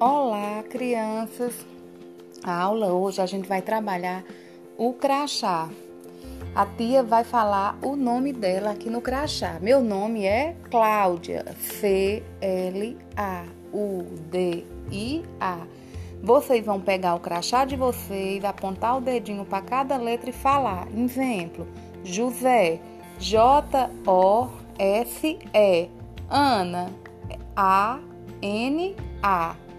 Olá, crianças! A aula hoje a gente vai trabalhar o crachá. A tia vai falar o nome dela aqui no crachá. Meu nome é Cláudia, Claudia. Vocês vão pegar o crachá de vocês, apontar o dedinho para cada letra e falar. Exemplo: José, Jose. Ana, Ana.